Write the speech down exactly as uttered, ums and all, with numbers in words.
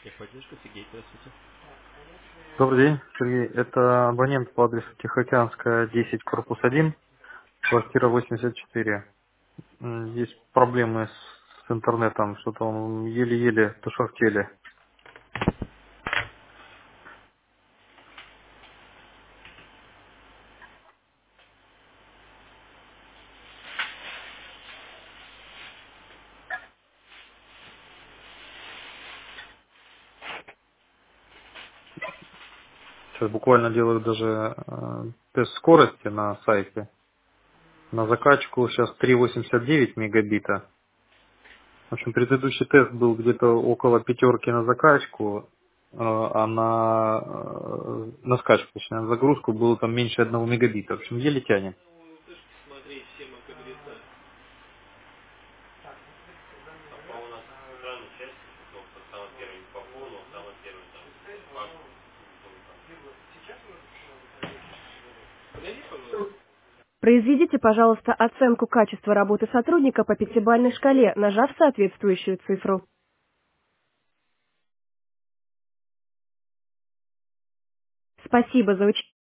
Техподдержка, Сергей, здравствуйте. Добрый день, Сергей. Это абонент по адресу Тихоокеанская, десять, корпус один, квартира восемьдесят четыре. М, Есть проблемы с, с интернетом, что-то он еле-еле тушахтели. Сейчас буквально делаю даже э, тест скорости на сайте. На закачку сейчас три восемьдесят девять мегабита. В общем, предыдущий тест был где-то около пятерки на закачку, э, а на, э, на скачку, точнее, на загрузку было там меньше одного мегабита. В общем, еле тянет. Ну, ты ж посмотри, всем, как говорится, а по у нас экрану часть, ну, кто самый первый не пополнил, самый первый там, пак, ну, там. Подойди, пожалуйста. Произведите, пожалуйста, оценку качества работы сотрудника по пятибалльной шкале, нажав соответствующую цифру. Спасибо за участие.